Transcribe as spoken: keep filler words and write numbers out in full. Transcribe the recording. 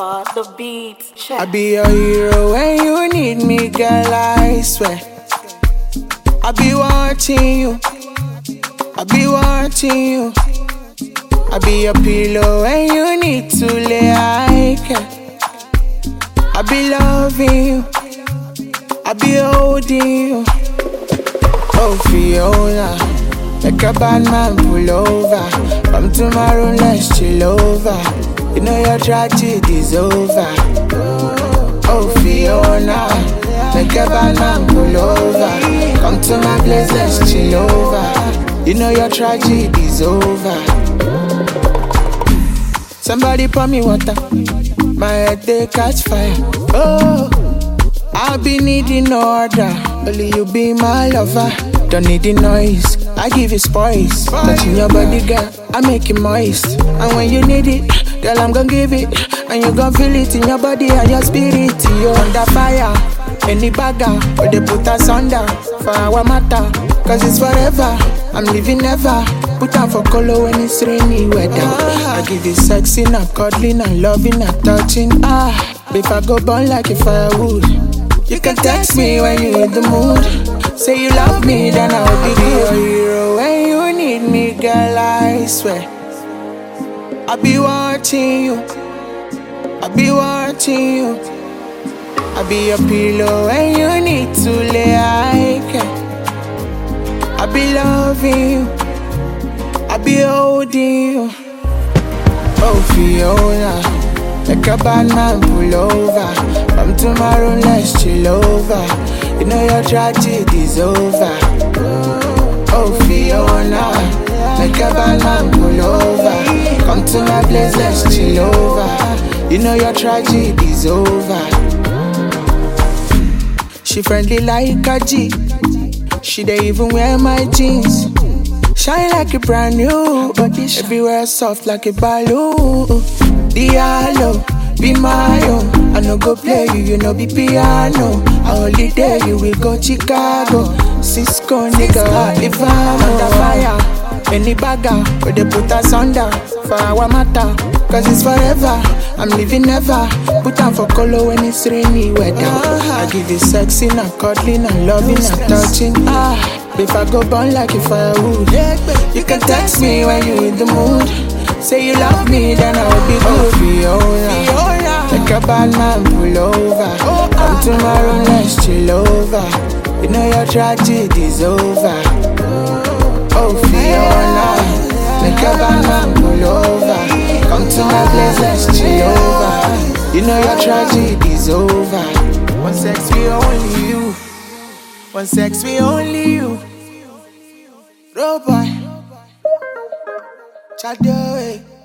on the beat. Check. I be your hero when you need me, girl, I swear. I be watching you, I be watching you. I be your pillow when you need to lay, I care. I be loving you, I be holding you. Oh, Fiona, like a bad man pull over. Come tomorrow, let's chill over. You know your tragedy's over. Oh, Fiona, like a bad man pull over. Come to my place, let's chill over. You know your tragedy's over. Somebody pour me water, my head they catch fire. Oh, I be needing order, only you be my lover. Don't need the noise, I give you spice. Touching your body, girl, I make it moist. And when you need it, girl, I'm gon' give it. And you gon' feel it in your body and your spirit. You're under fire, any bagger, or they put us under. For our matter, cause it's forever, I'm living never. Put on for color when it's rainy weather. I give you sexy, not cuddling, and loving, not touching. Ah, if I go burn like a firewood. You can text me when you in the mood. Say you love me, then I'll be your hero. When you need me, girl, I swear. I be watching you, I be watching you. I be your pillow when you need to lay, I care. I be loving you, I be holding you. Oh, Fiona, like a bad man pull over. Come tomorrow, let's chill over. You know your tragedy's over. Oh, Fiona, like a bad man pull over. Come to my place, let's chill over. You know your tragedy's over. She friendly like a G. She dey even wear my jeans. Shine like a brand new, but everywhere soft like a balloon. Diallo, be my own. I no go play you, you know be piano. I only dare you, we go Chicago. Cisco, nigga, if I'm under fire, any bagger, where they put us under. For our matter, cause it's forever, I'm living never. Put on for color when it's rainy weather. I give you sexy, not cuddling, not loving, not touching. Ah, if I go burn like a firewood. You can text me when you in the mood. Say you love me, then I'll be good. Fiona, like a bad man pull over. Come tomorrow, let's chill over. You know your tragedy's over. Oh, Fiona, like a bad man pull over. Come to my place, let's chill over. You know your tragedy's over. One sex, we only you. One sex, we only you. Robot, Chado,